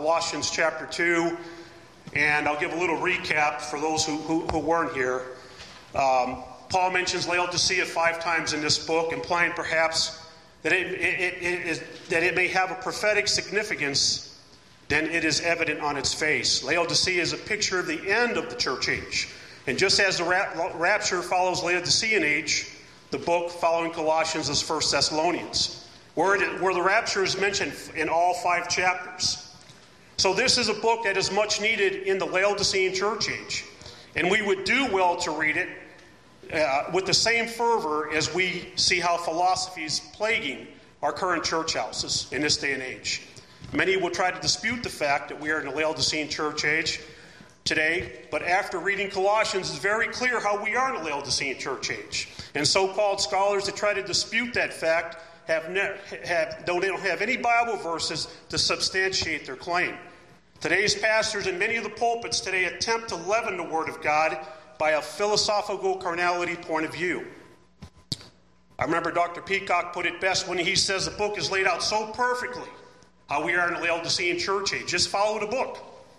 Colossians chapter 2, and I'll give a little recap for those who weren't here. Paul mentions Laodicea 5 times in this book, implying perhaps that it may have a prophetic significance, then it is evident on its face. Laodicea is a picture of the end of the church age. And just as the rapture follows Laodicean age, the book following Colossians is 1 Thessalonians, where the rapture is mentioned in all 5 chapters. So this is a book that is much needed in the Laodicean church age. And we would do well to read it with the same fervor as we see how philosophy is plaguing our current church houses in this day and age. Many will try to dispute the fact that we are in the Laodicean church age today, but after reading Colossians, it's very clear how we are in the Laodicean church age. And so-called scholars that try to dispute that fact don't have any Bible verses to substantiate their claim. Today's pastors in many of the pulpits today attempt to leaven the Word of God by a philosophical carnality point of view. I remember Dr. Peacock put it best when he says the book is laid out so perfectly how we are in the Laodicean church age. Just follow the book.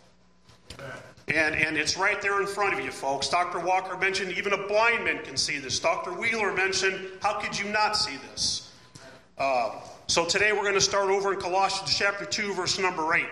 And it's right there in front of you, folks. Dr. Walker mentioned even a blind man can see this. Dr. Wheeler mentioned, how could you not see this? So today we're going to start over in Colossians chapter 2, verse number 8.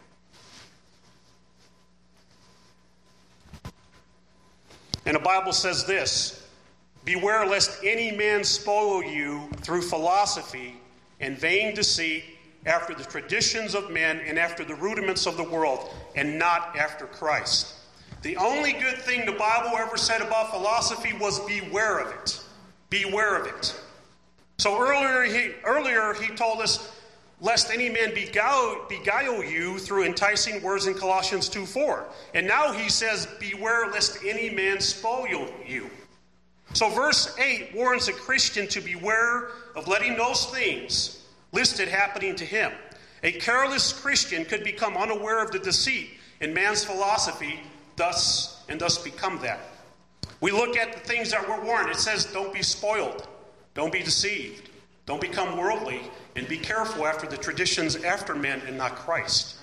And the Bible says this: "Beware lest any man spoil you through philosophy and vain deceit, after the traditions of men and after the rudiments of the world, and not after Christ." The only good thing the Bible ever said about philosophy was beware of it. Beware of it. So earlier he told us, lest any man beguile you through enticing words in Colossians 2:4. And now he says, beware lest any man spoil you. So verse 8 warns a Christian to beware of letting those things listed happening to him. A careless Christian could become unaware of the deceit in man's philosophy, thus become that. We look at the things that we're warned. It says, don't be spoiled. Don't be deceived. Don't become worldly. And be careful after the traditions after men and not Christ.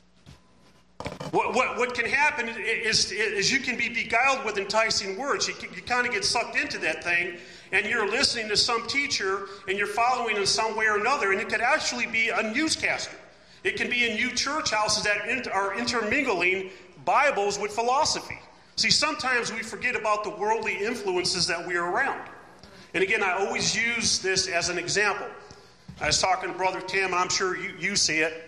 What can happen is you can be beguiled with enticing words. You kind of get sucked into that thing, and you're listening to some teacher, and you're following in some way or another, and it could actually be a newscaster. It can be in new church houses that are intermingling Bibles with philosophy. See, sometimes we forget about the worldly influences that we are around. And again, I always use this as an example. I was talking to Brother Tim, and I'm sure you see it,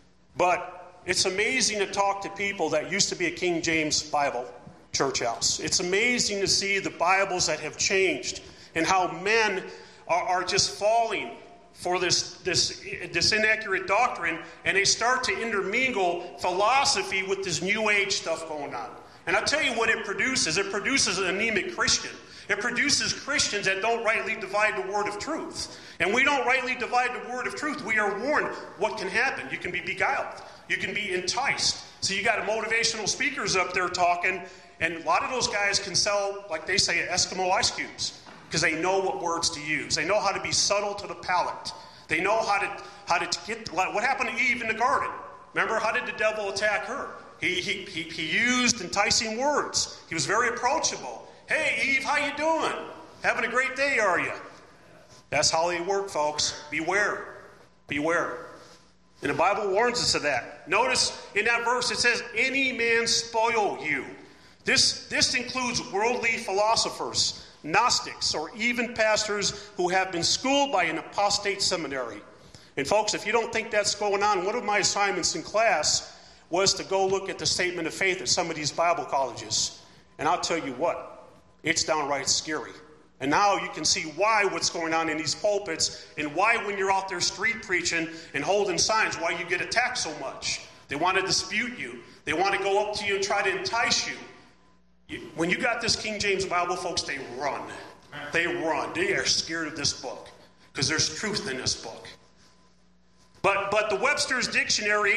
but it's amazing to talk to people that used to be a King James Bible church house. It's amazing to see the Bibles that have changed and how men are just falling for this inaccurate doctrine, and they start to intermingle philosophy with this New Age stuff going on. And I'll tell you what it produces. It produces an anemic Christian. It produces Christians that don't rightly divide the word of truth. And we don't rightly divide the word of truth. We are warned what can happen. You can be beguiled. You can be enticed. So you got motivational speakers up there talking, and a lot of those guys can sell, like they say, Eskimo ice cubes, because they know what words to use. They know how to be subtle to the palate. They know how to get, like what happened to Eve in the garden. Remember, how did the devil attack her? He used enticing words. He was very approachable. Hey, Eve, how you doing? Having a great day, are you? That's how they work, folks. Beware. Beware. And the Bible warns us of that. Notice in that verse it says, any man spoil you. This includes worldly philosophers, Gnostics, or even pastors who have been schooled by an apostate seminary. And folks, if you don't think that's going on, one of my assignments in class was to go look at the statement of faith at some of these Bible colleges. And I'll tell you what, it's downright scary. And now you can see why what's going on in these pulpits, and why when you're out there street preaching and holding signs, why you get attacked so much. They want to dispute you. They want to go up to you and try to entice you. When you got this King James Bible, folks, they run. They run. They are scared of this book because there's truth in this book. But the Webster's Dictionary,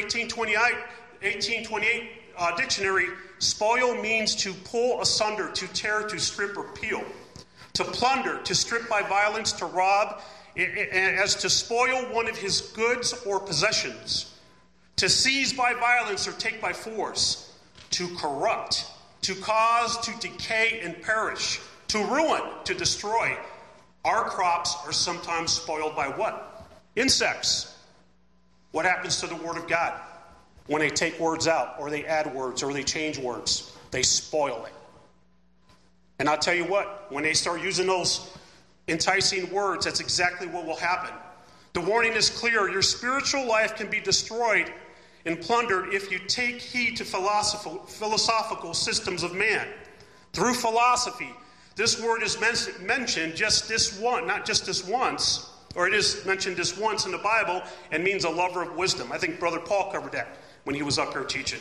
1828 dictionary, spoil means to pull asunder, to tear, to strip, or peel. To plunder, to strip by violence, to rob, as to spoil one of his goods or possessions. to seize by violence or take by force, to corrupt, to cause to decay and perish, to ruin, to destroy. Our crops are sometimes spoiled by what? Insects. What happens to the Word of God when they take words out, or they add words, or they change words? They spoil it. And I'll tell you what, when they start using those enticing words, that's exactly what will happen. The warning is clear. Your spiritual life can be destroyed and plundered if you take heed to philosophical systems of man. Through philosophy, this word is mentioned just this one, not just this once, or it is mentioned this once in the Bible and means a lover of wisdom. I think Brother Paul covered that when he was up here teaching.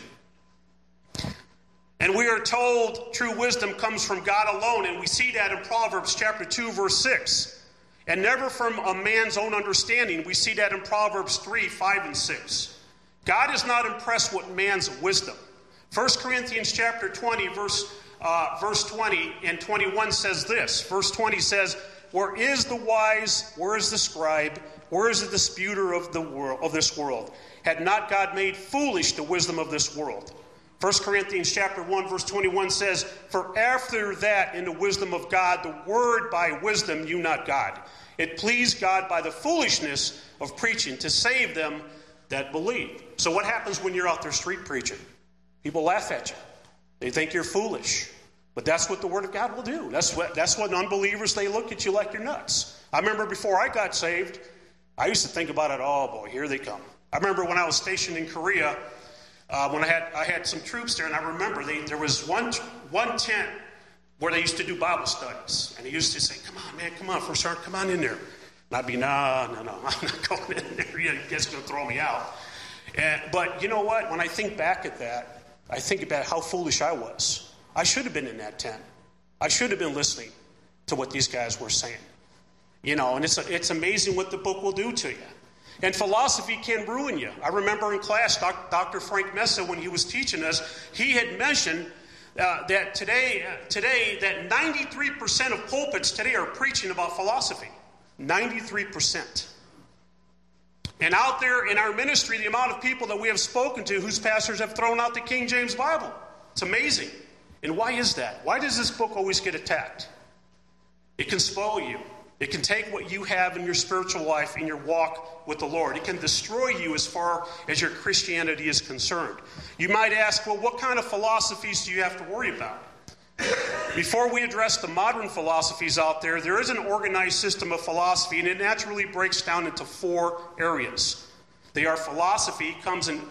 And we are told true wisdom comes from God alone, and we see that in Proverbs chapter 2, verse 6. And never from a man's own understanding. We see that in Proverbs 3, 5, and 6. God is not impressed with man's wisdom. 1 Corinthians chapter 20, verse 20 and 21 says this. Verse 20 says, "Where is the wise? Where is the scribe? Where is the disputer of this world? Had not God made foolish the wisdom of this world?" 1 Corinthians chapter 1, verse 21 says, "For after that, in the wisdom of God, the word by wisdom knew not God. It pleased God by the foolishness of preaching to save them that believe." So what happens when you're out there street preaching? People laugh at you. They think you're foolish. But that's what the Word of God will do. That's what unbelievers, they look at you like you're nuts. I remember before I got saved, I used to think about it, oh boy, here they come. I remember when I was stationed in Korea, when I had some troops there, and I remember there was one tent where they used to do Bible studies. And he used to say, "Come on, man, come on, First Sergeant, come on in there." And I'd be, no, I'm not going in there. You guys are going to throw me out. But you know what? When I think back at that, I think about how foolish I was. I should have been in that tent. I should have been listening to what these guys were saying. You know, and it's amazing what the book will do to you. And philosophy can ruin you. I remember in class, Dr. Frank Mesa, when he was teaching us, he had mentioned that today that 93% of pulpits today are preaching about philosophy. 93%. And out there in our ministry, the amount of people that we have spoken to whose pastors have thrown out the King James Bible. It's amazing. And why is that? Why does this book always get attacked? It can spoil you. It can take what you have in your spiritual life, in your walk with the Lord. It can destroy you as far as your Christianity is concerned. You might ask, well, what kind of philosophies do you have to worry about? Before we address the modern philosophies out there, there is an organized system of philosophy, and it naturally breaks down into 4 areas. Philosophy comes in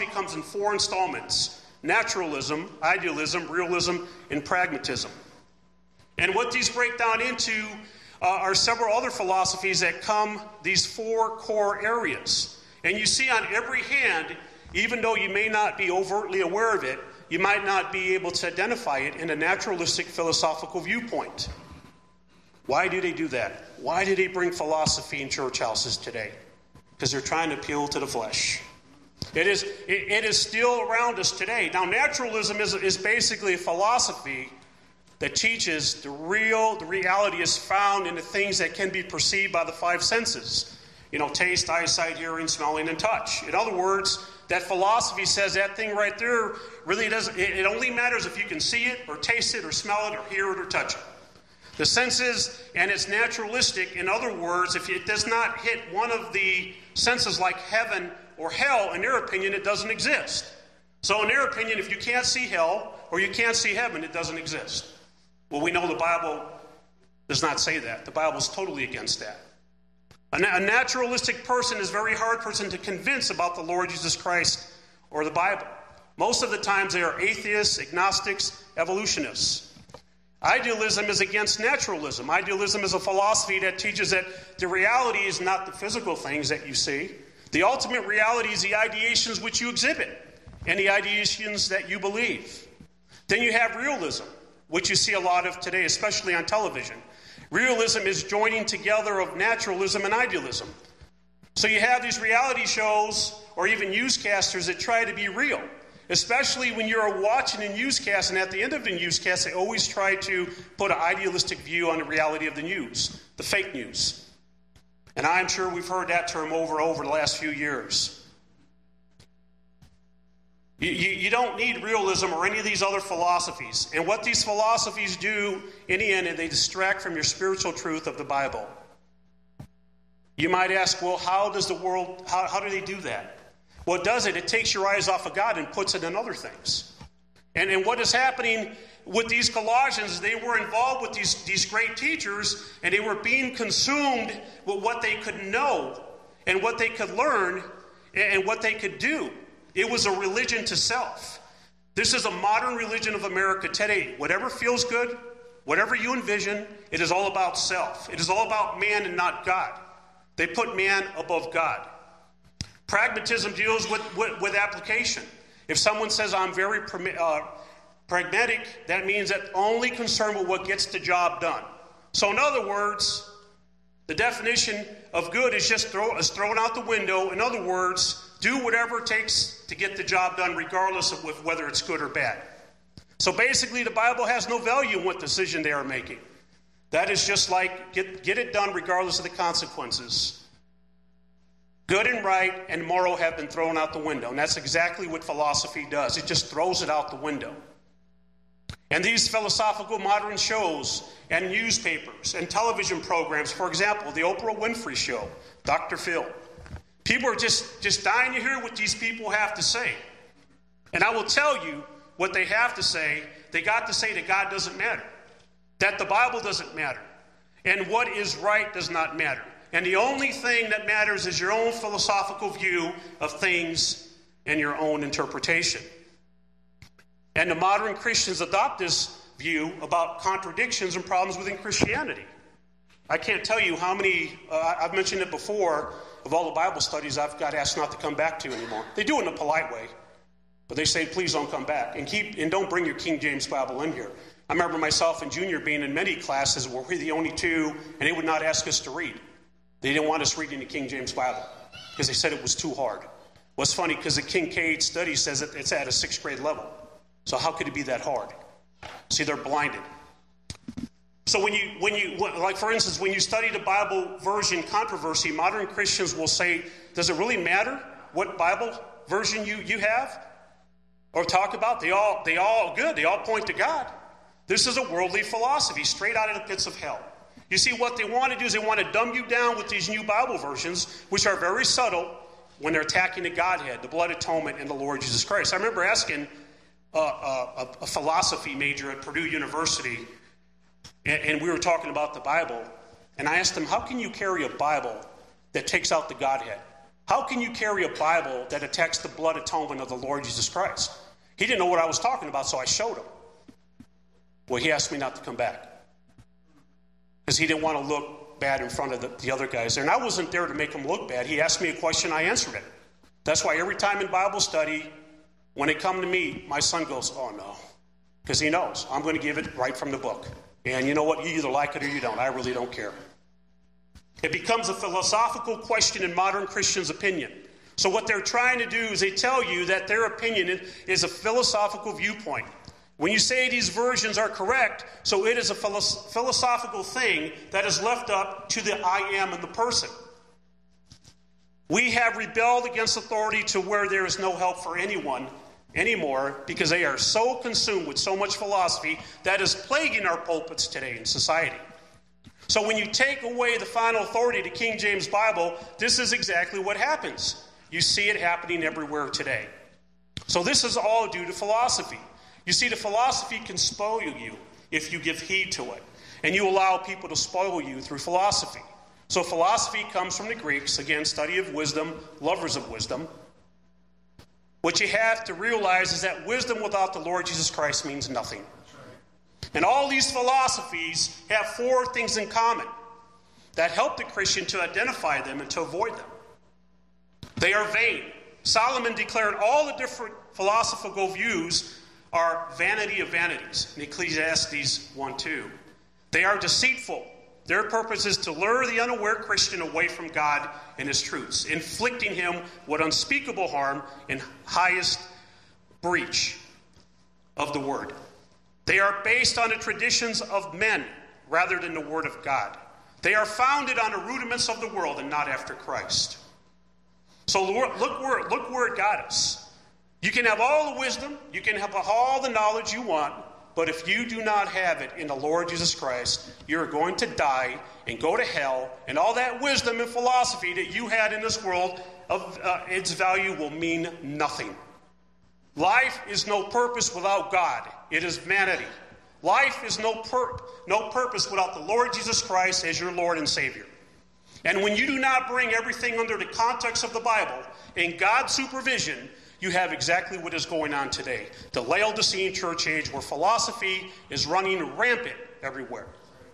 4 installments: naturalism, idealism, realism, and pragmatism. And what these break down into are several other philosophies that come these 4 core areas. And you see on every hand, even though you may not be overtly aware of it, you might not be able to identify it in a naturalistic philosophical viewpoint. Why do they do that? Why do they bring philosophy in church houses today? Because they're trying to appeal to the flesh. It is still around us today. Now, naturalism is basically a philosophy that teaches the reality is found in the things that can be perceived by the 5 senses. You know, taste, eyesight, hearing, smelling, and touch. In other words, that philosophy says that thing right there really doesn't, it only matters if you can see it or taste it or smell it or hear it or touch it. The senses, and it's naturalistic. In other words, if it does not hit one of the senses like heaven or hell, in their opinion, it doesn't exist. So in their opinion, if you can't see hell or you can't see heaven, it doesn't exist. Well, we know the Bible does not say that. The Bible is totally against that. A naturalistic person is a very hard person to convince about the Lord Jesus Christ or the Bible. Most of the times they are atheists, agnostics, evolutionists. Idealism is against naturalism. Idealism is a philosophy that teaches that the reality is not the physical things that you see. The ultimate reality is the ideations which you exhibit and the ideations that you believe. Then you have realism, which you see a lot of today, especially on television. Realism is joining together of naturalism and idealism. So you have these reality shows or even newscasters that try to be real, especially when you're watching a newscast, and at the end of the newscast, they always try to put an idealistic view on the reality of the news, the fake news. And I'm sure we've heard that term over and over the last few years. You don't need realism or any of these other philosophies. And what these philosophies do in the end, they distract from your spiritual truth of the Bible. You might ask, well, how do they do that? Well, it does it. It takes your eyes off of God and puts it in other things. And what is happening with these Colossians, they were involved with these great teachers, and they were being consumed with what they could know and what they could learn and what they could do. It was a religion to self. This is a modern religion of America today. Whatever feels good, whatever you envision, it is all about self. It is all about man and not God. They put man above God. Pragmatism deals with application. If someone says, I'm very pragmatic, that means that only concerned with what gets the job done. So in other words, the definition of good is just thrown out the window. In other words, do whatever it takes to get the job done, regardless of whether it's good or bad. So basically, the Bible has no value in what decision they are making. That is just like, get it done regardless of the consequences. Good and right and moral have been thrown out the window. And that's exactly what philosophy does. It just throws it out the window. And these philosophical modern shows and newspapers and television programs, for example, the Oprah Winfrey Show, Dr. Phil, people are just dying to hear what these people have to say. And I will tell you what they have to say. They got to say that God doesn't matter, that the Bible doesn't matter, and what is right does not matter. And the only thing that matters is your own philosophical view of things and your own interpretation. And the modern Christians adopt this view about contradictions and problems within Christianity. I can't tell you how many, I've mentioned it before, of all the Bible studies I've got asked not to come back to anymore. They do it in a polite way, but they say, please don't come back. And don't bring your King James Bible in here. I remember myself and Junior being in many classes where we're the only two, and they would not ask us to read. They didn't want us reading the King James Bible because they said it was too hard. Well, it's funny because the Kincaid study says it's at a 6th grade level. So how could it be that hard? See, they're blinded. So when you like for instance, when you study the Bible version controversy, modern Christians will say, does it really matter what Bible version you have or talk about? They all good. They all point to God. This is a worldly philosophy straight out of the pits of hell. You see, what they want to do is they want to dumb you down with these new Bible versions, which are very subtle when they're attacking the Godhead, the blood atonement, and the Lord Jesus Christ. I remember asking a philosophy major at Purdue University, and we were talking about the Bible, and I asked him, how can you carry a Bible that takes out the Godhead? How can you carry a Bible that attacks the blood atonement of the Lord Jesus Christ? He didn't know what I was talking about, so I showed him. Well, he asked me not to come back because he didn't want to look bad in front of the other guys there. And I wasn't there to make him look bad. He asked me a question, I answered it. That's why every time in Bible study, when they come to me, my son goes, oh no, because he knows I'm going to give it right from the book. And you know what? You either like it or you don't. I really don't care. It becomes a philosophical question in modern Christians' opinion. So what they're trying to do is they tell you that their opinion is a philosophical viewpoint. When you say these versions are correct, so it is a philosophical thing that is left up to the I am and the person. We have rebelled against authority to where there is no help for anyone anymore because they are so consumed with so much philosophy that is plaguing our pulpits today in society. So when you take away the final authority, the King James Bible, this is exactly what happens. You see it happening everywhere today. So this is all due to philosophy. You see, the philosophy can spoil you if you give heed to it. And you allow people to spoil you through philosophy. So philosophy comes from the Greeks, again, study of wisdom, lovers of wisdom. What you have to realize is that wisdom without the Lord Jesus Christ means nothing. And all these philosophies have 4 things in common that help the Christian to identify them and to avoid them. They are vain. Solomon declared all the different philosophical views are vanity of vanities in Ecclesiastes 1:2. They are deceitful. Their purpose is to lure the unaware Christian away from God and his truths, inflicting him with unspeakable harm and highest breach of the word. They are based on the traditions of men rather than the word of God. They are founded on the rudiments of the world and not after Christ. So look where it got us. You can have all the wisdom, you can have all the knowledge you want, but if you do not have it in the Lord Jesus Christ, you're going to die and go to hell, and all that wisdom and philosophy that you had in this world, its value will mean nothing. Life is no purpose without God. It is vanity. Life is no purpose without the Lord Jesus Christ as your Lord and Savior. And when you do not bring everything under the context of the Bible and God's supervision, you have exactly what is going on today. The Laodicean church age where philosophy is running rampant everywhere.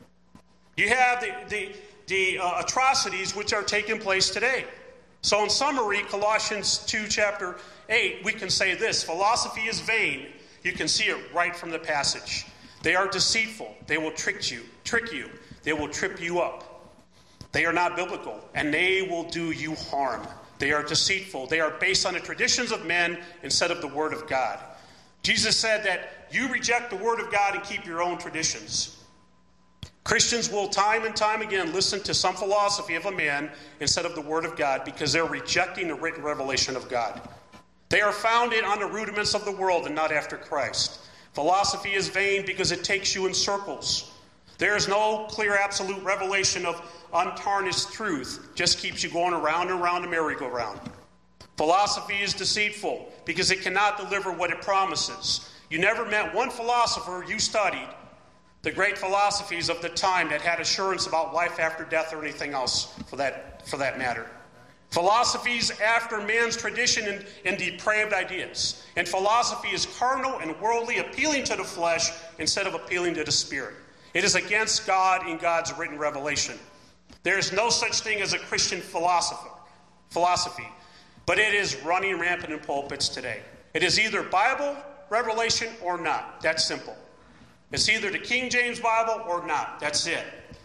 You have the atrocities which are taking place today. So in summary, Colossians 2 chapter 8, we can say this: philosophy is vain. You can see it right from the passage. They are deceitful. They will trick you. They will trip you up. They are not biblical, and they will do you harm. They are deceitful. They are based on the traditions of men instead of the Word of God. Jesus said that you reject the Word of God and keep your own traditions. Christians will time and time again listen to some philosophy of a man instead of the Word of God because they're rejecting the written revelation of God. They are founded on the rudiments of the world and not after Christ. Philosophy is vain because it takes you in circles. There is no clear absolute revelation of untarnished truth. Just keeps you going around and around the merry-go-round. Philosophy is deceitful because it cannot deliver what it promises. You never met one philosopher you studied, the great philosophies of the time, that had assurance about life after death or anything else for that matter. Philosophies after man's tradition and depraved ideas. And philosophy is carnal and worldly, appealing to the flesh instead of appealing to the spirit. It is against God in God's written revelation. There is no such thing as a Christian philosophy, but it is running rampant in pulpits today. It is either Bible revelation or not. That's simple. It's either the King James Bible or not. That's it.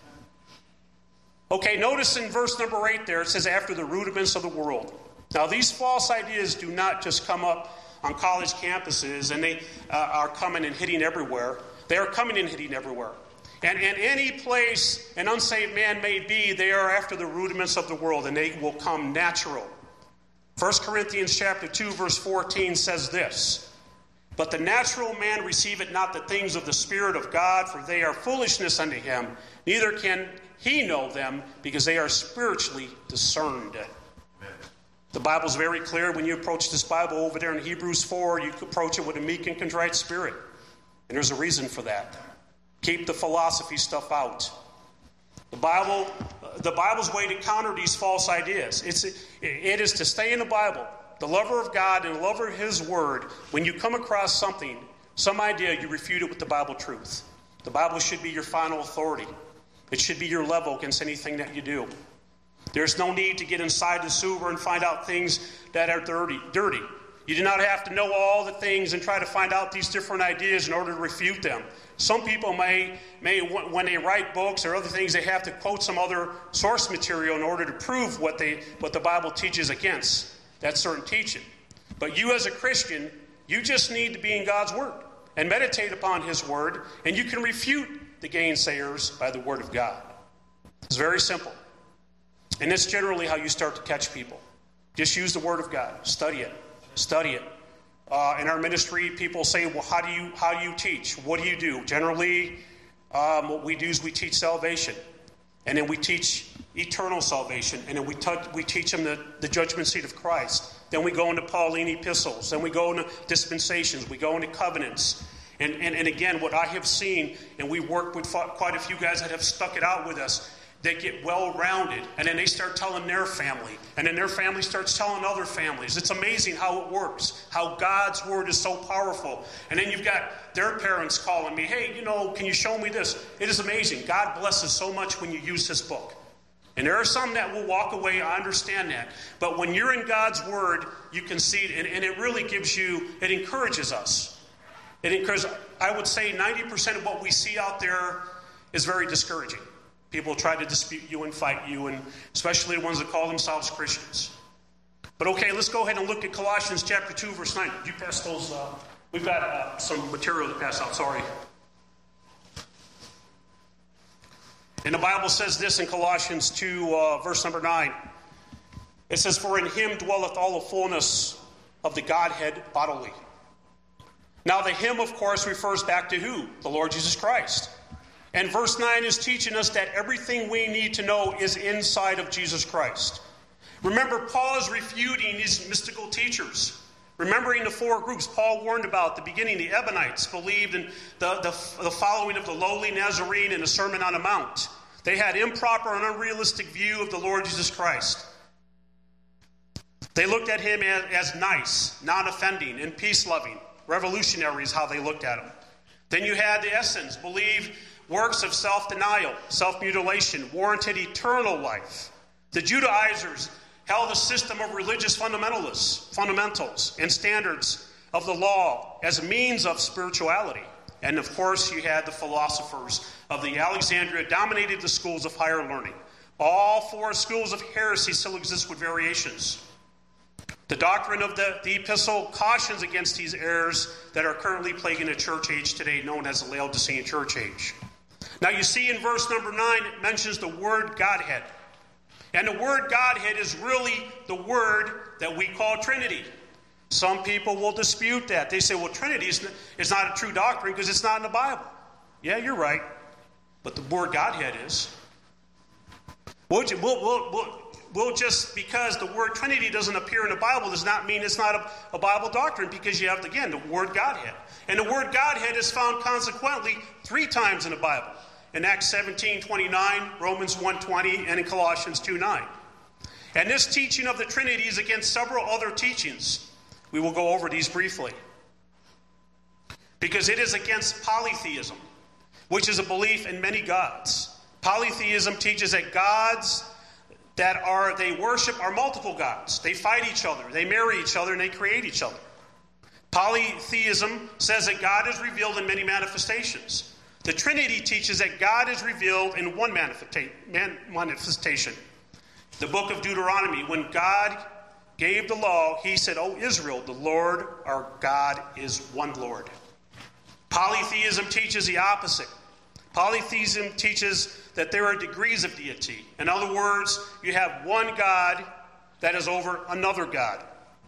Okay, notice in verse number 8 there, it says, after the rudiments of the world. Now, these false ideas do not just come up on college campuses and they are coming and hitting everywhere. They are coming and hitting everywhere. And in any place an unsaved man may be, they are after the rudiments of the world, and they will come natural. 1 Corinthians chapter 2, verse 14 says this: but the natural man receiveth not the things of the Spirit of God, for they are foolishness unto him. Neither can he know them, because they are spiritually discerned. Amen. The Bible's very clear. When you approach this Bible over there in Hebrews 4, you approach it with a meek and contrite spirit. And there's a reason for that. Keep the philosophy stuff out. The Bible's way to counter these false ideas. It is to stay in the Bible. The lover of God and the lover of His Word, when you come across something, some idea, you refute it with the Bible truth. The Bible should be your final authority. It should be your level against anything that you do. There's no need to get inside the sewer and find out things that are dirty. You do not have to know all the things and try to find out these different ideas in order to refute them. Some people may when they write books or other things, they have to quote some other source material in order to prove what the Bible teaches against that certain teaching. But you as a Christian, you just need to be in God's Word and meditate upon His Word, and you can refute the gainsayers by the Word of God. It's very simple. And that's generally how you start to catch people. Just use the Word of God. Study it. In our ministry, people say, well, how do you teach? What do you do? Generally, what we do is we teach salvation. And then we teach eternal salvation. And then we teach them the judgment seat of Christ. Then we go into Pauline epistles. Then we go into dispensations. We go into covenants. And again, what I have seen, and we work with quite a few guys that have stuck it out with us, they get well-rounded, and then they start telling their family, and then their family starts telling other families. It's amazing how it works, how God's Word is so powerful. And then you've got their parents calling me, hey, can you show me this? It is amazing. God blesses so much when you use His book. And there are some that will walk away, I understand that. But when you're in God's Word, you can see it, and it really it encourages us. I would say 90% of what we see out there is very discouraging. People try to dispute you and fight you, and especially the ones that call themselves Christians. But okay, let's go ahead and look at Colossians chapter 2, verse 9. Did you pass those? We've got some material to pass out, sorry. And the Bible says this in Colossians 2, verse number 9. It says, for in Him dwelleth all the fullness of the Godhead bodily. Now the him, of course, refers back to who? The Lord Jesus Christ. And verse 9 is teaching us that everything we need to know is inside of Jesus Christ. Remember, Paul is refuting these mystical teachers. Remembering the four groups Paul warned about at the beginning, the Ebionites believed in the following of the lowly Nazarene in the Sermon on the Mount. They had improper and unrealistic view of the Lord Jesus Christ. They looked at him as nice, non-offending, and peace-loving. Revolutionary is how they looked at him. Then you had the Essenes, believed works of self-denial, self-mutilation, warranted eternal life. The Judaizers held a system of religious fundamentals and standards of the law as a means of spirituality. And of course, you had the philosophers of the Alexandria dominated the schools of higher learning. All four schools of heresy still exist with variations. The doctrine of the epistle cautions against these errors that are currently plaguing the church age today, known as the Laodicean church age. Now you see in verse number 9, it mentions the word Godhead. And the word Godhead is really the word that we call Trinity. Some people will dispute that. They say, well, Trinity is not a true doctrine because it's not in the Bible. Yeah, you're right. But the word Godhead is. We'll just, because the word Trinity doesn't appear in the Bible, does not mean it's not a Bible doctrine, because you have, again, the word Godhead. And the word Godhead is found consequently 3 times in the Bible. In Acts 17:29, Romans 1:20, and in Colossians 2:9. And this teaching of the Trinity is against several other teachings. We will go over these briefly. Because it is against polytheism, which is a belief in many gods. Polytheism teaches that gods that they worship are multiple gods. They fight each other, they marry each other, and they create each other. Polytheism says that God is revealed in many manifestations. The Trinity teaches that God is revealed in one manifestation. The book of Deuteronomy, when God gave the law, he said, O Israel, the Lord our God is one Lord. Polytheism teaches the opposite. Polytheism teaches that there are degrees of deity. In other words, you have one God that is over another God.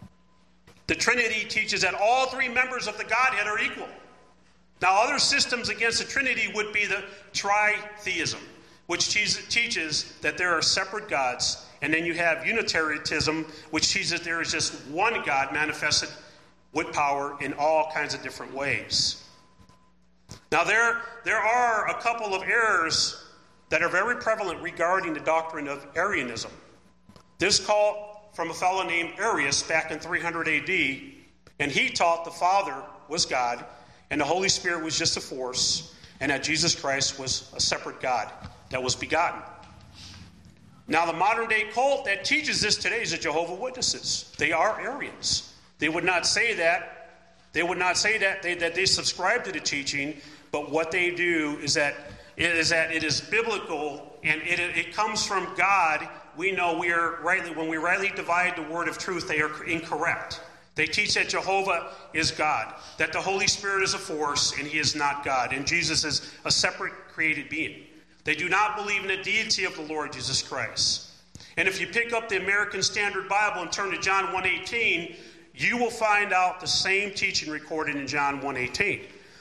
The Trinity teaches that all 3 members of the Godhead are equal. Now, other systems against the Trinity would be the tritheism, which teaches that there are separate gods. And then you have Unitarianism, which teaches there is just one God manifested with power in all kinds of different ways. Now, there are a couple of errors that are very prevalent regarding the doctrine of Arianism. This call from a fellow named Arius back in 300 AD, and he taught the Father was God, and the Holy Spirit was just a force, and that Jesus Christ was a separate God that was begotten. Now, the modern-day cult that teaches this today is the Jehovah's Witnesses. They are Arians. They would not say that. They would not say that they subscribe to the teaching, but what they do is that it is biblical, and it comes from God. We know when we rightly divide the word of truth, they are incorrect. They teach that Jehovah is God, that the Holy Spirit is a force, and he is not God, and Jesus is a separate created being. They do not believe in the deity of the Lord Jesus Christ. And if you pick up the American Standard Bible and turn to John 1:18, you will find out the same teaching recorded in John 1:18.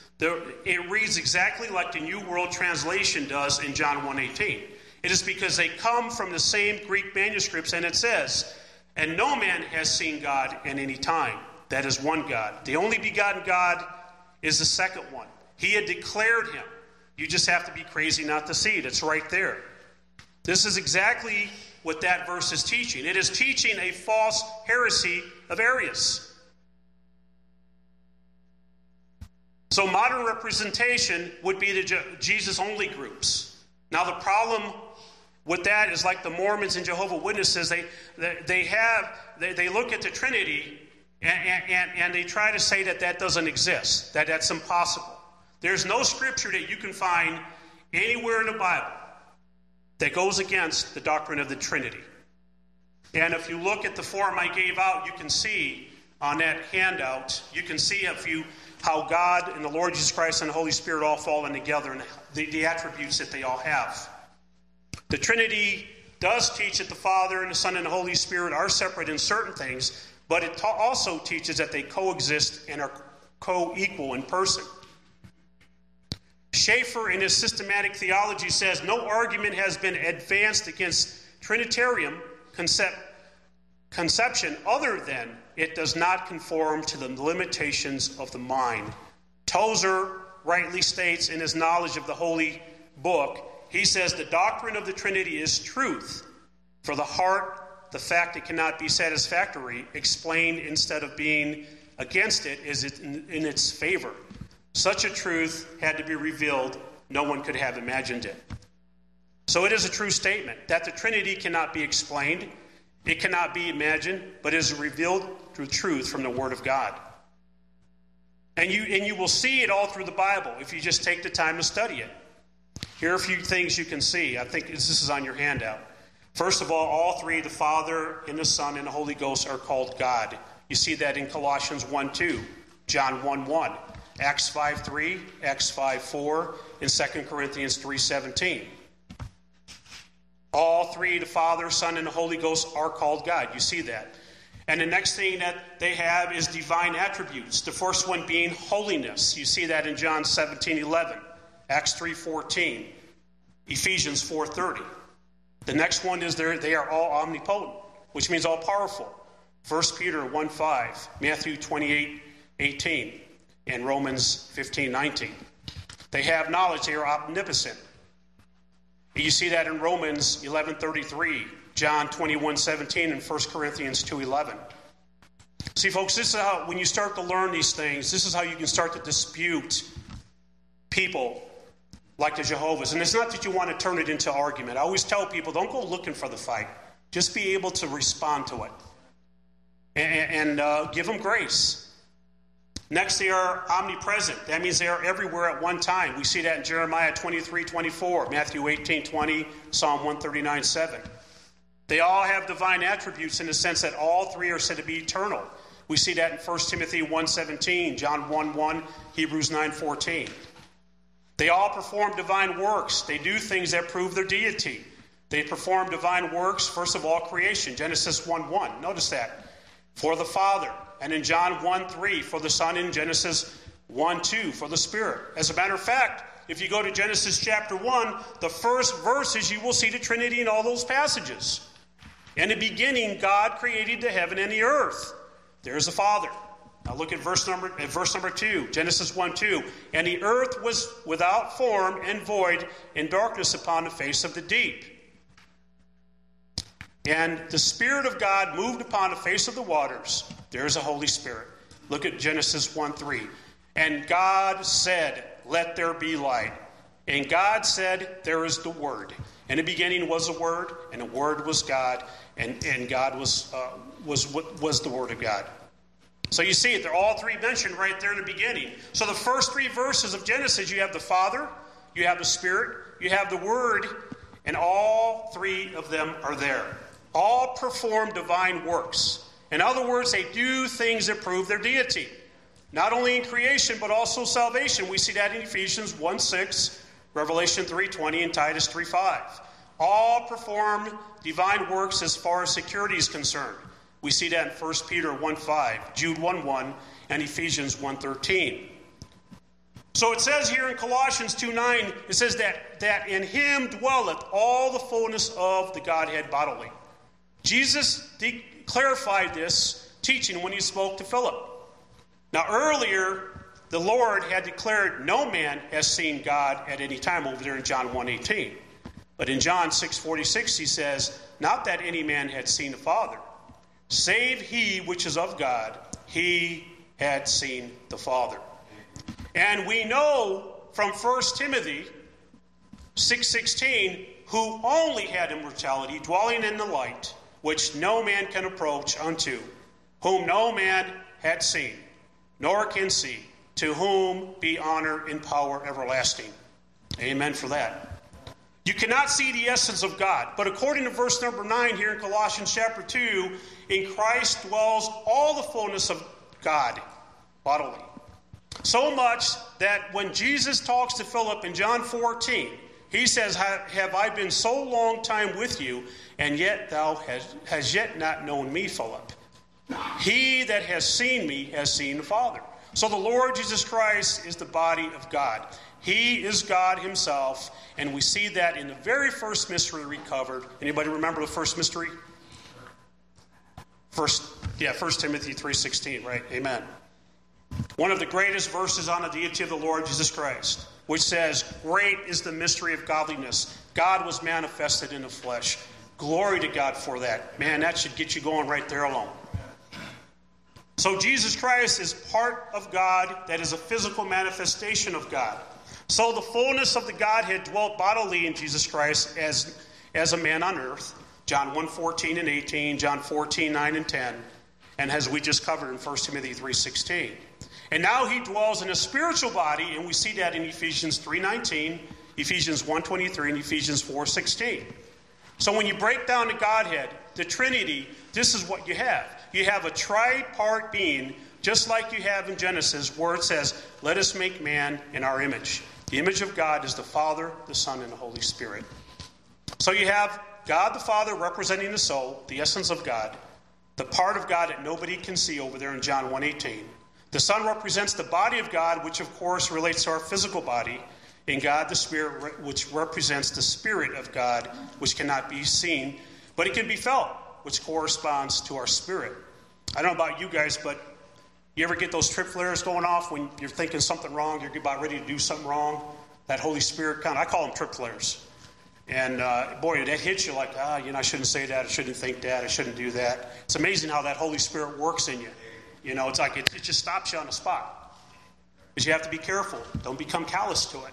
It reads exactly like the New World Translation does in John 1:18. It is because they come from the same Greek manuscripts, and it says, and no man has seen God at any time. That is one God. The only begotten God is the second one. He had declared him. You just have to be crazy not to see it. It's right there. This is exactly what that verse is teaching. It is teaching a false heresy of Arius. So modern representation would be the Jesus-only groups. Now the problem with that is like the Mormons and Jehovah's Witnesses, they look at the Trinity and they try to say that doesn't exist, that's impossible. There's no scripture that you can find anywhere in the Bible that goes against the doctrine of the Trinity. And if you look at the form I gave out, you can see on that handout, you can see how God and the Lord Jesus Christ and the Holy Spirit all fall in together and the attributes that they all have. The Trinity does teach that the Father and the Son and the Holy Spirit are separate in certain things, but it also teaches that they coexist and are co-equal in person. Schaeffer, in his systematic theology, says no argument has been advanced against Trinitarian conception other than it does not conform to the limitations of the mind. Tozer rightly states in his knowledge of the Holy Book, he says the doctrine of the Trinity is truth. For the heart, the fact it cannot be satisfactory, explained instead of being against it, is in its favor. Such a truth had to be revealed. No one could have imagined it. So it is a true statement that the Trinity cannot be explained. It cannot be imagined, but is revealed through truth from the Word of God. And you will see it all through the Bible if you just take the time to study it. Here are a few things you can see. I think this is on your handout. First of all three, the Father and the Son and the Holy Ghost, are called God. You see that in Colossians 1:2, John 1:1, Acts 5:3, Acts 5:4, and 2 Corinthians 3:17. All three, the Father, Son, and the Holy Ghost, are called God. You see that. And the next thing that they have is divine attributes. The first one being holiness. You see that in John 17:11, Acts 3:14, Ephesians 4:30. The next one is they are all omnipotent, which means all powerful. 1 Peter 1:5, Matthew 28:18, and Romans 15:19. They have knowledge. They are omnipotent. You see that in Romans 11:33, John 21:17, and 1 Corinthians 2:11. See, folks, this is how, when you start to learn these things, this is how you can start to dispute people like the Jehovah's. And it's not that you want to turn it into argument. I always tell people, don't go looking for the fight. Just be able to respond to it. And give them grace. Next, they are omnipresent. That means they are everywhere at one time. We see that in Jeremiah 23:24, Matthew 18:20, Psalm 139:7. They all have divine attributes in the sense that all three are said to be eternal. We see that in 1 Timothy 1:17, John 1:1, Hebrews 9:14. They all perform divine works. They do things that prove their deity. They perform divine works, first of all, creation, Genesis 1:1. Notice that. For the Father. And in John 1:3, for the Son, in Genesis 1:2, for the Spirit. As a matter of fact, if you go to Genesis chapter 1, the first verses, you will see the Trinity in all those passages. In the beginning, God created the heaven and the earth. There's the Father. Now look at verse number 2, Genesis 1:2. And the earth was without form and void, and darkness upon the face of the deep. And the Spirit of God moved upon the face of the waters. There's the Holy Spirit. Look at Genesis 1:3. And God said, let there be light. And God said, there is the Word. In the beginning was the Word, and the Word was God, and God was the Word of God. So you see it, they're all three mentioned right there in the beginning. So the first three verses of Genesis, you have the Father, you have the Spirit, you have the Word, and all three of them are there. All perform divine works. In other words, they do things that prove their deity. Not only in creation, but also salvation. We see that in Ephesians 1:6, Revelation 3:20, and Titus 3:5. All perform divine works as far as security is concerned. We see that in 1 Peter 1:5, Jude 1:1, and Ephesians 1:13. So it says here in Colossians 2:9, it says that in him dwelleth all the fullness of the Godhead bodily. Jesus clarified this teaching when he spoke to Philip. Now earlier, the Lord had declared no man has seen God at any time over there in John 1:18. But in John 6:46 he says, not that any man had seen the Father, save he which is of God, he had seen the Father. And we know from 1 Timothy 6:16, who only had immortality, dwelling in the light, which no man can approach unto, whom no man had seen, nor can see, to whom be honor and power everlasting. Amen for that. You cannot see the essence of God, but according to verse number 9 here in Colossians chapter 2, in Christ dwells all the fullness of God bodily. So much that when Jesus talks to Philip in John 14, he says, have I been so long time with you, and yet thou hast yet not known me, Philip? He that has seen me has seen the Father. So the Lord Jesus Christ is the body of God. He is God himself, and we see that in the very first mystery we covered. Anybody remember the first mystery? 1 Timothy 3:16, right? Amen. One of the greatest verses on the deity of the Lord Jesus Christ, which says, "Great is the mystery of godliness. God was manifested in the flesh." Glory to God for that. Man, that should get you going right there alone. So Jesus Christ is part of God that is a physical manifestation of God. So the fullness of the Godhead dwelt bodily in Jesus Christ as a man on earth. John 1:14 and 18, John 14:9 and 10, and as we just covered in 1 Timothy 3:16. And now he dwells in a spiritual body, and we see that in Ephesians 3:19, Ephesians 1:23, and Ephesians 4:16. So when you break down the Godhead, the Trinity, this is what you have. You have a tripart being, just like you have in Genesis, where it says, "Let us make man in our image." The image of God is the Father, the Son, and the Holy Spirit. So you have God the Father representing the soul, the essence of God, the part of God that nobody can see over there in John 1:18. The Son represents the body of God, which of course relates to our physical body, and God the Spirit, which represents the Spirit of God, which cannot be seen, but it can be felt, which corresponds to our spirit. I don't know about you guys, but you ever get those trip flares going off when you're thinking something wrong, you're about ready to do something wrong? That Holy Spirit I call them trip flares. And boy, that hits you like, I shouldn't say that, I shouldn't think that, I shouldn't do that. It's amazing how that Holy Spirit works in you. It's like it just stops you on the spot. Because you have to be careful. Don't become callous to it.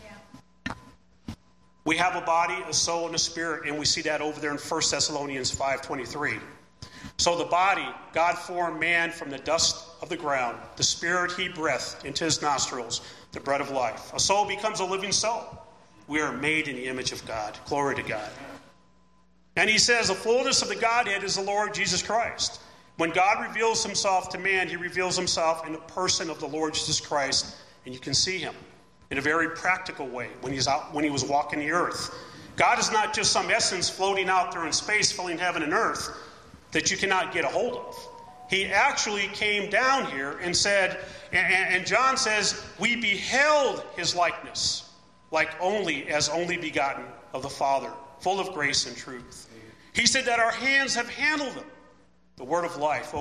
We have a body, a soul, and a spirit, and we see that over there in 1 Thessalonians 5:23. So the body, God formed man from the dust of the ground. The Spirit he breathed into his nostrils, the breath of life. A soul becomes a living soul. We are made in the image of God. Glory to God. And he says the fullness of the Godhead is the Lord Jesus Christ. When God reveals himself to man, he reveals himself in the person of the Lord Jesus Christ, and you can see him in a very practical way when he was walking the earth. God is not just some essence floating out there in space, filling heaven and earth that you cannot get a hold of. He actually came down here and said, and John says, we beheld his likeness, like as only begotten of the Father, full of grace and truth. He said that our hands have handled him, the word of life.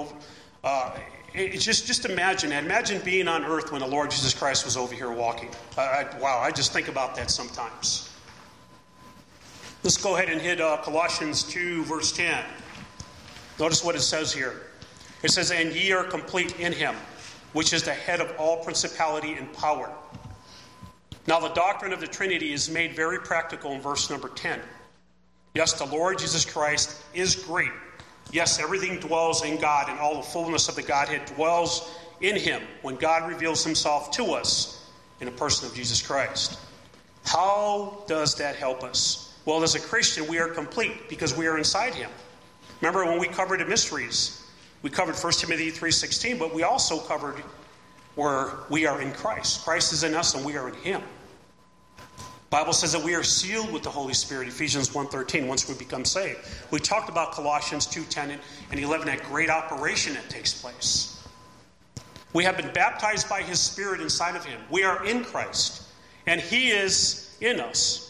Just imagine being on earth when the Lord Jesus Christ was over here walking. I just think about that sometimes. Let's go ahead and hit Colossians 2, verse 10. Notice what it says here. It says, "And ye are complete in him, which is the head of all principality and power." Now the doctrine of the Trinity is made very practical in verse number 10. Yes, the Lord Jesus Christ is great. Yes, everything dwells in God, and all the fullness of the Godhead dwells in him when God reveals himself to us in the person of Jesus Christ. How does that help us? Well, as a Christian, we are complete because we are inside him. Remember when we covered the mysteries, we covered 1 Timothy 3:16, but we also covered where we are in Christ. Christ is in us and we are in him. The Bible says that we are sealed with the Holy Spirit, Ephesians 1:13, once we become saved. We talked about Colossians 2:10 and 11, that great operation that takes place. We have been baptized by his Spirit inside of him. We are in Christ, and he is in us.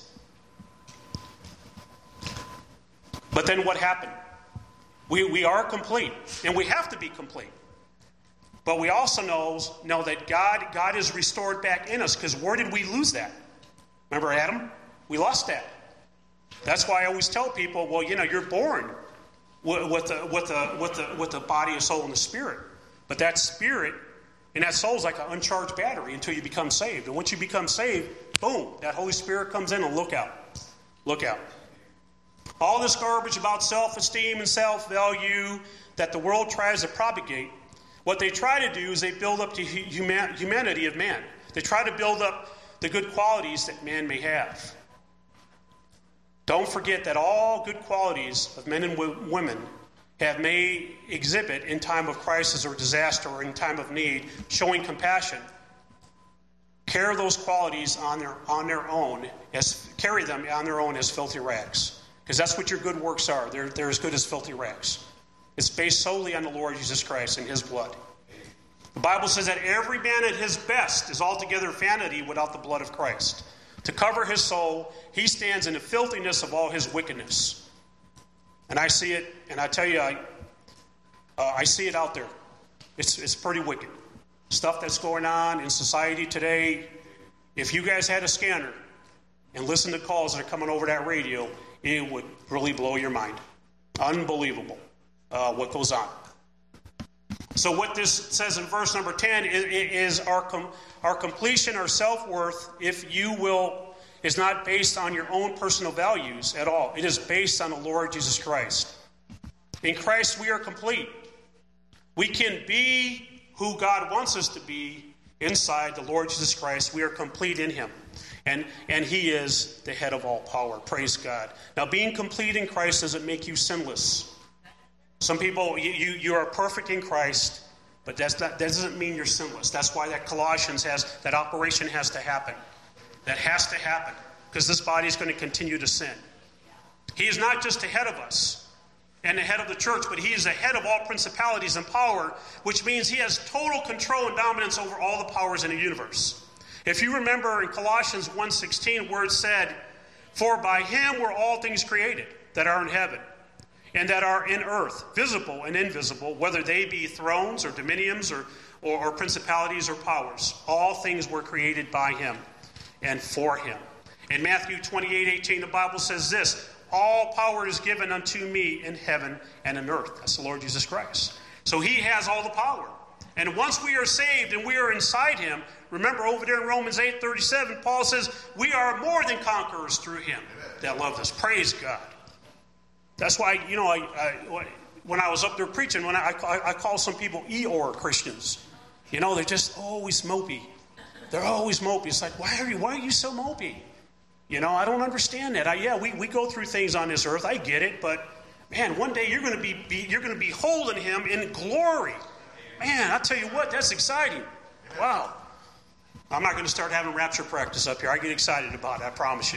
But then what happened? We are complete, and we have to be complete. But we also know that God is restored back in us, because where did we lose that? Remember Adam? We lost that. That's why I always tell people, well, you're born with the body, a soul, and a spirit. But that spirit and that soul is like an uncharged battery until you become saved. And once you become saved, boom, that Holy Spirit comes in and look out. Look out. All this garbage about self-esteem and self-value that the world tries to propagate, what they try to do is they build up the humanity of man. They try to build up the good qualities that man may have. Don't forget that all good qualities of men and women may exhibit in time of crisis or disaster or in time of need, showing compassion. Carry those qualities on their own as filthy rags. Because that's what your good works are. They're as good as filthy rags. It's based solely on the Lord Jesus Christ and his blood. The Bible says that every man at his best is altogether vanity without the blood of Christ. To cover his soul, he stands in the filthiness of all his wickedness. And I see it, and I tell you, I see it out there. It's pretty wicked. Stuff that's going on in society today. If you guys had a scanner and listened to calls that are coming over that radio, it would really blow your mind. Unbelievable what goes on. So what this says in verse number 10 is our completion, our self-worth, if you will, is not based on your own personal values at all. It is based on the Lord Jesus Christ. In Christ we are complete. We can be who God wants us to be inside the Lord Jesus Christ. We are complete in him. And he is the head of all power. Praise God. Now, being complete in Christ doesn't make you sinless. Some people, you are perfect in Christ, but that doesn't mean you're sinless. That's why that Colossians that operation has to happen. That has to happen, because this body is going to continue to sin. He is not just the head of us and the head of the church, but he is the head of all principalities and power, which means he has total control and dominance over all the powers in the universe. If you remember in Colossians 1:16, where it said, "For by him were all things created that are in heaven and that are in earth, visible and invisible, whether they be thrones or dominions or principalities or powers. All things were created by him and for him." In Matthew 28:18, the Bible says this, "All power is given unto me in heaven and in earth." That's the Lord Jesus Christ. So he has all the power. And once we are saved and we are inside him, remember over there in Romans 8:37, Paul says, we are more than conquerors through him that loved us. Praise God. That's why, when I was up there preaching, when I call some people Eeyore Christians. They're just always mopey. They're always mopey. It's like, why are you so mopey? I don't understand that. We go through things on this earth. I get it, but man, one day you're going to be holding him in glory. Man, I'll tell you what, that's exciting. Wow. I'm not going to start having rapture practice up here. I get excited about it, I promise you.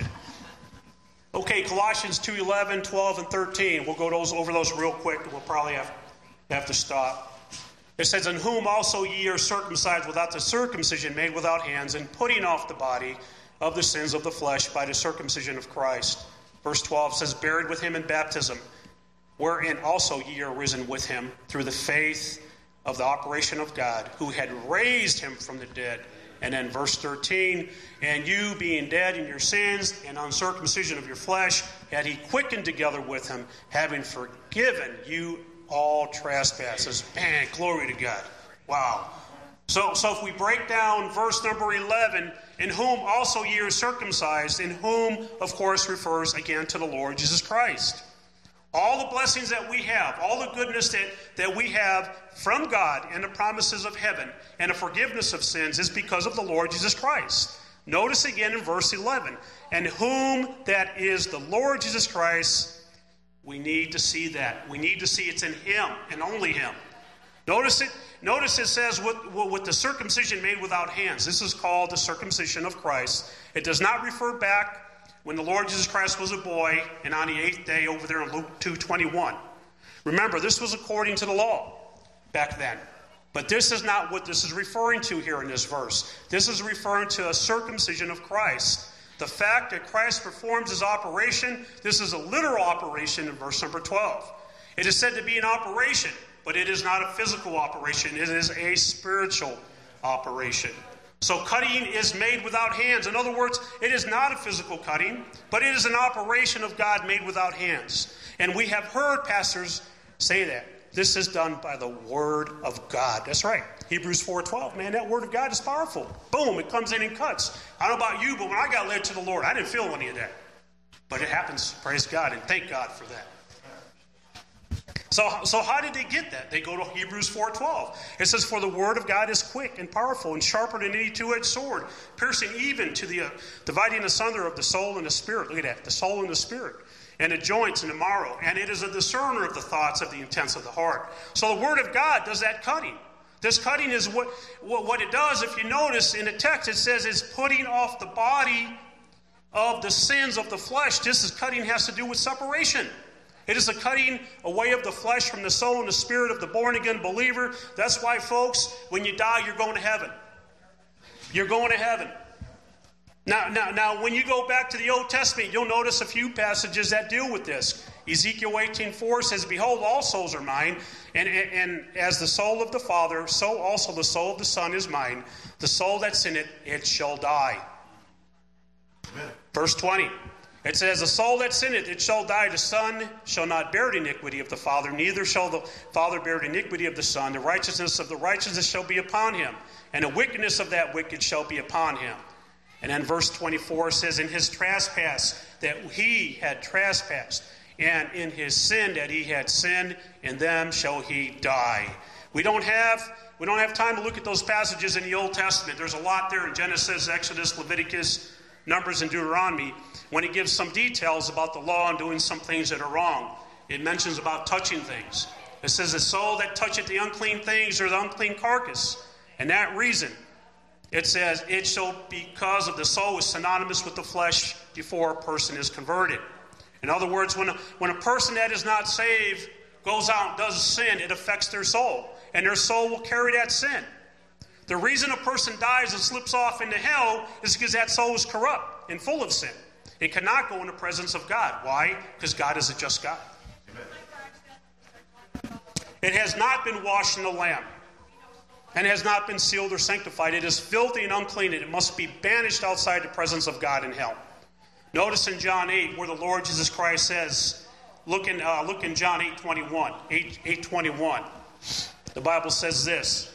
Okay, Colossians 2:11, 12, and 13. We'll go over those real quick. We'll probably have to stop. It says, "In whom also ye are circumcised without the circumcision made without hands, and putting off the body of the sins of the flesh by the circumcision of Christ." Verse 12 says, "Buried with him in baptism, wherein also ye are risen with him through the faith of the operation of God, who had raised him from the dead." And then verse 13, "And you being dead in your sins and uncircumcision of your flesh, had he quickened together with him, having forgiven you all trespasses." Man, glory to God. Wow. So if we break down verse number 11, "In whom also ye are circumcised," in whom, of course, refers again to the Lord Jesus Christ. All the blessings that we have, all the goodness that we have from God and the promises of heaven and the forgiveness of sins is because of the Lord Jesus Christ. Notice again in verse 11, "And whom that is the Lord Jesus Christ," we need to see that. We need to see it's in him and only him. Notice it says with the circumcision made without hands. This is called the circumcision of Christ. It does not refer back when the Lord Jesus Christ was a boy and on the 8th day over there in Luke 2:21. Remember, this was according to the law back then. But this is not what this is referring to here in this verse. This is referring to a circumcision of Christ. The fact that Christ performs his operation, this is a literal operation in verse number 12. It is said to be an operation, but it is not a physical operation. It is a spiritual operation. So cutting is made without hands. In other words, it is not a physical cutting, but it is an operation of God made without hands. And we have heard pastors say that. This is done by the Word of God. That's right. Hebrews 4:12. Man, that Word of God is powerful. Boom, it comes in and cuts. I don't know about you, but when I got led to the Lord, I didn't feel any of that. But it happens. Praise God, and thank God for that. So how did they get that? They go to Hebrews 4:12. It says, "For the word of God is quick and powerful and sharper than any two-edged sword, piercing even to the dividing asunder of the soul and the spirit." Look at that, the soul and the spirit, and the joints and the marrow. And it is a discerner of the thoughts of the intents of the heart. So the word of God does that cutting. This cutting is what it does. If you notice in the text, it says it's putting off the body of the sins of the flesh. This is cutting has to do with separation. It is a cutting away of the flesh from the soul and the spirit of the born-again believer. That's why, folks, when you die, you're going to heaven. You're going to heaven. Now, when you go back to the Old Testament, you'll notice a few passages that deal with this. Ezekiel 18:4 says, "Behold, all souls are mine, and as the soul of the Father, so also the soul of the Son is mine. The soul that's in it, it shall die." Amen. Verse 20, it says, "The soul that's in it, it shall die. The Son shall not bear the iniquity of the Father, neither shall the Father bear the iniquity of the Son. The righteousness of the righteous shall be upon him, and the wickedness of that wicked shall be upon him." And then verse 24 says, "In his trespass that he had trespassed, and in his sin that he had sinned, in them shall he die." We don't have time to look at those passages in the Old Testament. There's a lot there in Genesis, Exodus, Leviticus, Numbers, and Deuteronomy when it gives some details about the law and doing some things that are wrong. It mentions about touching things. It says, "The soul that toucheth the unclean things or the unclean carcass." And that reason, it says, it shall, because of the soul is synonymous with the flesh before a person is converted. In other words, when a person that is not saved goes out and does sin, it affects their soul. And their soul will carry that sin. The reason a person dies and slips off into hell is because that soul is corrupt and full of sin. It cannot go in the presence of God. Why? Because God is a just God. Amen. It has not been washed in the Lamb, and has not been sealed or sanctified. It is filthy and unclean, and it must be banished outside the presence of God in hell. Notice in John 8 where the Lord Jesus Christ says, look in John 8:21. The Bible says this.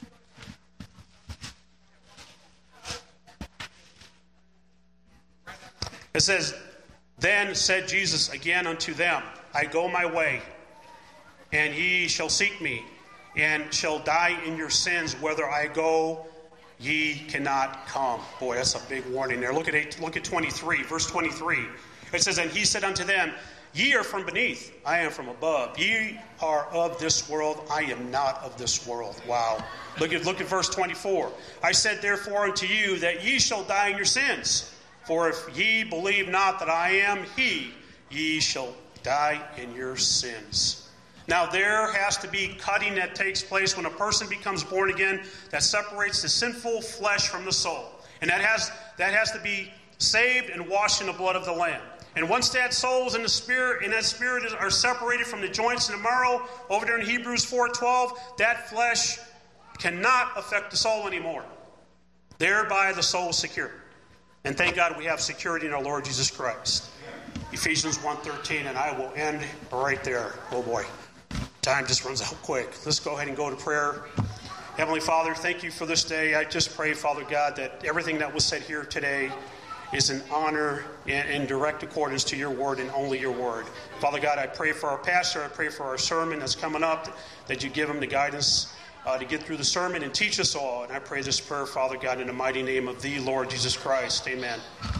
It says, "Then said Jesus again unto them, I go my way, and ye shall seek me, and shall die in your sins. Whither I go, ye cannot come." Boy, that's a big warning there. Look at 23, verse 23. It says, "And he said unto them, Ye are from beneath, I am from above. Ye are of this world, I am not of this world." Wow. Look at verse 24. "I said therefore unto you that ye shall die in your sins. For if ye believe not that I am he, ye shall die in your sins." Now, there has to be cutting that takes place when a person becomes born again that separates the sinful flesh from the soul. And that has to be saved and washed in the blood of the Lamb. And once that soul and that spirit are separated from the joints and the marrow, over there in Hebrews 4:12, that flesh cannot affect the soul anymore. Thereby the soul is secure. And thank God we have security in our Lord Jesus Christ. Ephesians 1:13, and I will end right there. Oh boy. Time just runs out quick. Let's go ahead and go to prayer. Heavenly Father, thank you for this day. I just pray, Father God, that everything that was said here today is in honor and in direct accordance to your word and only your word. Father God, I pray for our pastor. I pray for our sermon that's coming up, that you give him the guidance to get through the sermon and teach us all. And I pray this prayer, Father God, in the mighty name of the Lord Jesus Christ. Amen.